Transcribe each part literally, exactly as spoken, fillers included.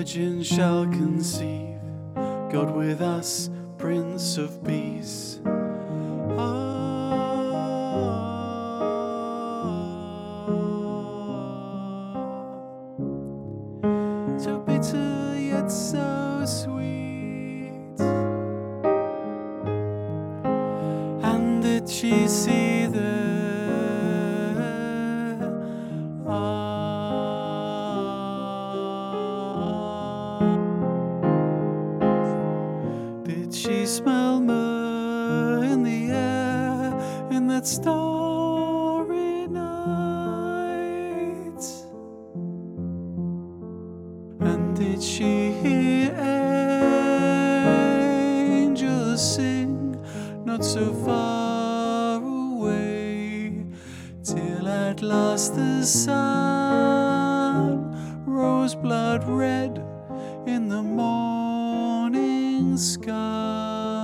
virgin shall conceive, God with us, Prince of Peace. So bitter yet so sweet. And did she see the Did she smell myrrh in the air in that starry night? And did she hear angels sing not so far away, till at last the sun rose blood red in the morning sky?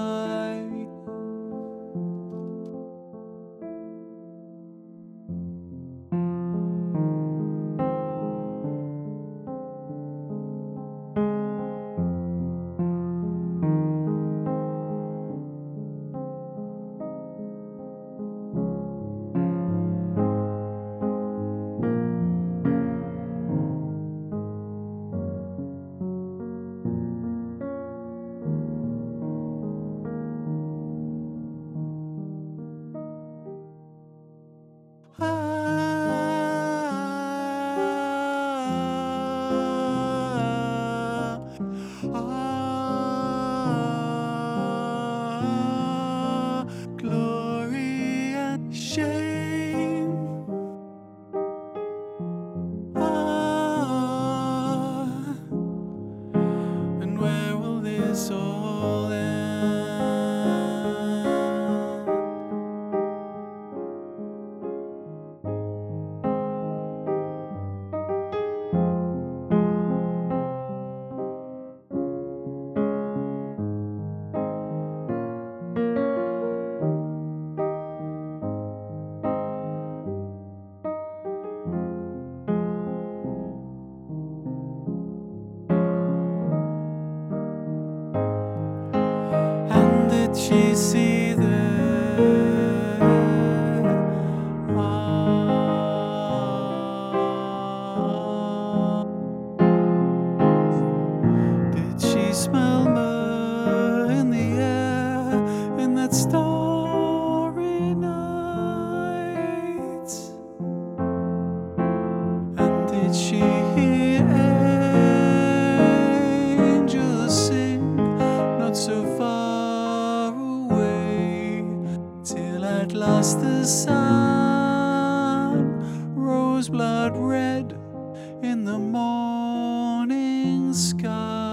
Ah, glory and shame. Ah, and where will this all end? Did she see the ah? Did she smell myrrh in the air in that starry night? And did she hear angels sing not so far away, till at last the sun rose blood red in the morning sky?